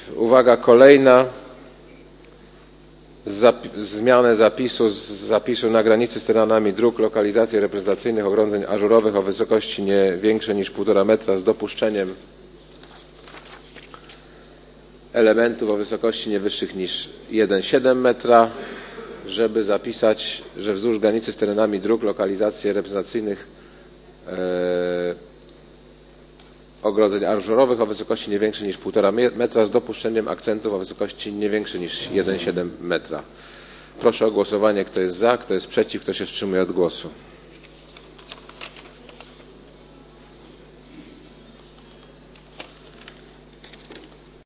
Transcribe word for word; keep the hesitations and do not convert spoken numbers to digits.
Uwaga kolejna. Zapi zmianę zapisu z zapisu na granicy z terenami dróg, lokalizacje reprezentacyjnych ogrodzeń ażurowych o wysokości nie większej niż półtora metra z dopuszczeniem elementów o wysokości nie wyższych niż jeden przecinek siedem metra, żeby zapisać, że wzdłuż granicy z terenami dróg, lokalizacje reprezentacyjnych e, ogrodzeń ażurowych o wysokości nie większej niż półtora metra z dopuszczeniem akcentów o wysokości nie większej niż jeden przecinek siedem metra. Proszę o głosowanie, kto jest za, kto jest przeciw, kto się wstrzymuje od głosu.